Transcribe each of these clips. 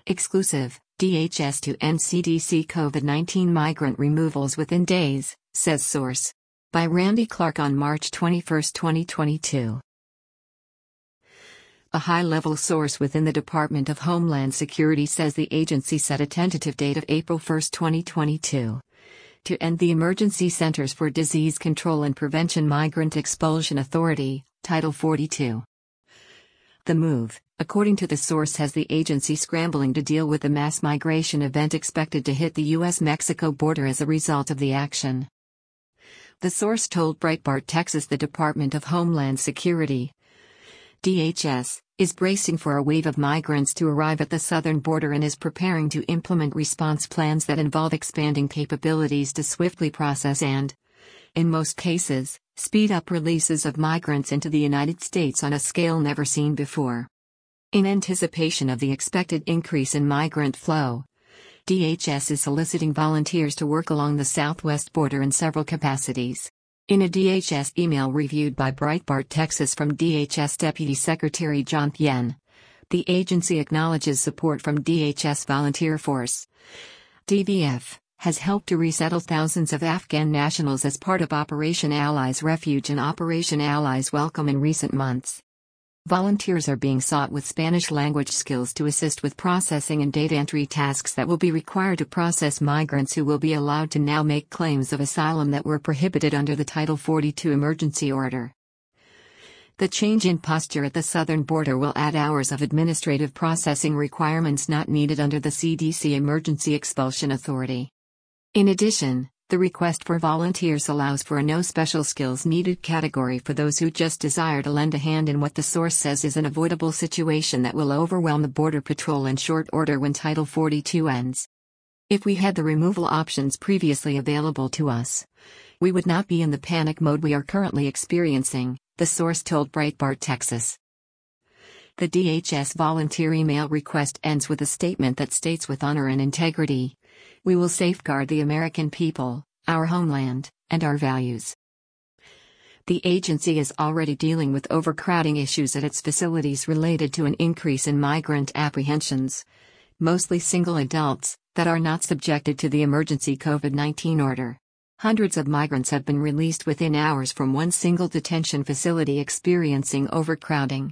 Exclusive, DHS to end CDC COVID-19 migrant removals within days, says source. By Randy Clark on March 21, 2022. A high-level source within the Department of Homeland Security says the agency set a tentative date of April 1, 2022, to end the Emergency Centers for Disease Control and Prevention Migrant Expulsion Authority, Title 42. The move, according to the source, has the agency scrambling to deal with the mass migration event expected to hit the U.S.-Mexico border as a result of the action. The source told Breitbart Texas the Department of Homeland Security, DHS, is bracing for a wave of migrants to arrive at the southern border and is preparing to implement response plans that involve expanding capabilities to swiftly process and, in most cases, speed up releases of migrants into the United States on a scale never seen before. In anticipation of the expected increase in migrant flow, DHS is soliciting volunteers to work along the southwest border in several capacities. In a DHS email reviewed by Breitbart Texas from DHS Deputy Secretary John Thien, the agency acknowledges support from DHS Volunteer Force. DVF has helped to resettle thousands of Afghan nationals as part of Operation Allies Refuge and Operation Allies Welcome in recent months. Volunteers are being sought with Spanish language skills to assist with processing and data entry tasks that will be required to process migrants who will be allowed to now make claims of asylum that were prohibited under the Title 42 emergency order. The change in posture at the southern border will add hours of administrative processing requirements not needed under the CDC Emergency Expulsion Authority. In addition, the request for volunteers allows for a no special skills needed category for those who just desire to lend a hand in what the source says is an avoidable situation that will overwhelm the Border Patrol in short order when Title 42 ends. If we had the removal options previously available to us, we would not be in the panic mode we are currently experiencing, the source told Breitbart Texas. The DHS volunteer email request ends with a statement that states, "With honor and integrity, we will safeguard the American people, our homeland, and our values." The agency is already dealing with overcrowding issues at its facilities related to an increase in migrant apprehensions, mostly single adults, that are not subjected to the emergency COVID-19 order. Hundreds of migrants have been released within hours from one single detention facility experiencing overcrowding.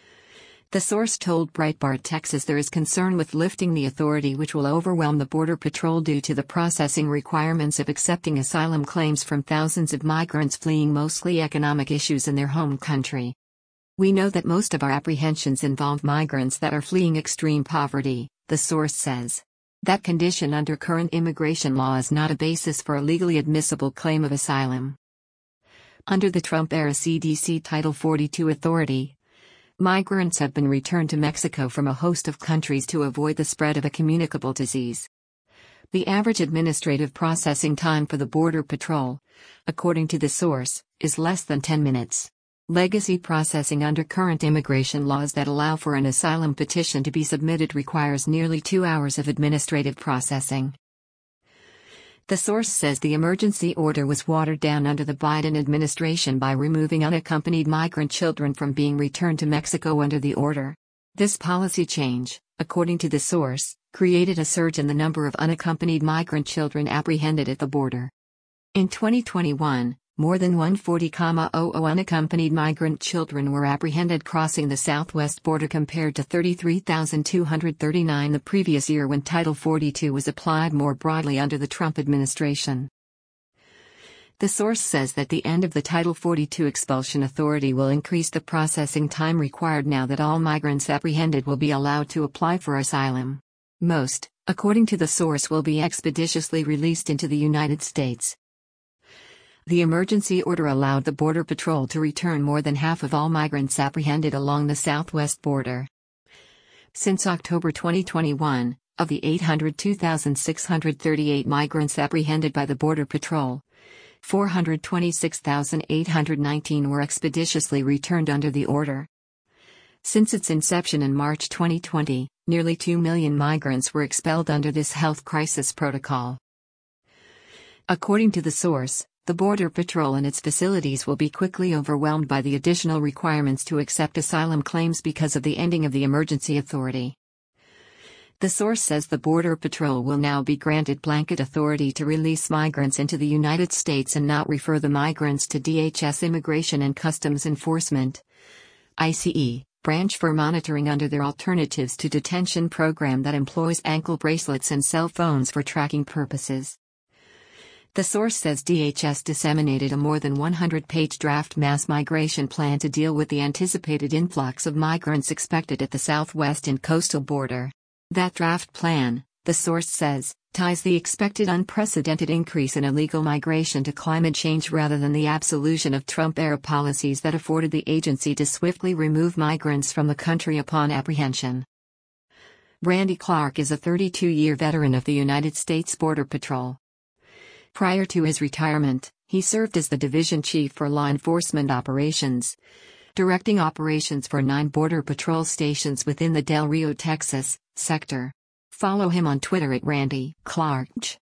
The source told Breitbart Texas there is concern with lifting the authority, which will overwhelm the Border Patrol due to the processing requirements of accepting asylum claims from thousands of migrants fleeing mostly economic issues in their home country. "We know that most of our apprehensions involve migrants that are fleeing extreme poverty," the source says. "That condition under current immigration law is not a basis for a legally admissible claim of asylum." Under the Trump-era CDC Title 42 authority, migrants have been returned to Mexico from a host of countries to avoid the spread of a communicable disease. The average administrative processing time for the Border Patrol, according to the source, is less than 10 minutes. Legacy processing under current immigration laws that allow for an asylum petition to be submitted requires nearly 2 hours of administrative processing. The source says the emergency order was watered down under the Biden administration by removing unaccompanied migrant children from being returned to Mexico under the order. This policy change, according to the source, created a surge in the number of unaccompanied migrant children apprehended at the border. In 2021, more than 140,000 unaccompanied migrant children were apprehended crossing the southwest border compared to 33,239 the previous year when Title 42 was applied more broadly under the Trump administration. The source says that the end of the Title 42 expulsion authority will increase the processing time required now that all migrants apprehended will be allowed to apply for asylum. Most, according to the source, will be expeditiously released into the United States. The emergency order allowed the Border Patrol to return more than half of all migrants apprehended along the southwest border. Since October 2021, of the 802,638 migrants apprehended by the Border Patrol, 426,819 were expeditiously returned under the order. Since its inception in March 2020, nearly 2 million migrants were expelled under this health crisis protocol. According to the source, the Border Patrol and its facilities will be quickly overwhelmed by the additional requirements to accept asylum claims because of the ending of the emergency authority. The source says the Border Patrol will now be granted blanket authority to release migrants into the United States and not refer the migrants to DHS Immigration and Customs Enforcement (ICE) branch for monitoring under their Alternatives to Detention program that employs ankle bracelets and cell phones for tracking purposes. The source says DHS disseminated a more than 100-page draft mass migration plan to deal with the anticipated influx of migrants expected at the southwest and coastal border. That draft plan, the source says, ties the expected unprecedented increase in illegal migration to climate change rather than the absolution of Trump-era policies that afforded the agency to swiftly remove migrants from the country upon apprehension. Randy Clark is a 32-year veteran of the United States Border Patrol. Prior to his retirement, he served as the division chief for law enforcement operations, directing operations for 9 Border Patrol stations within the Del Rio, Texas, sector. Follow him on Twitter at Randy Clark.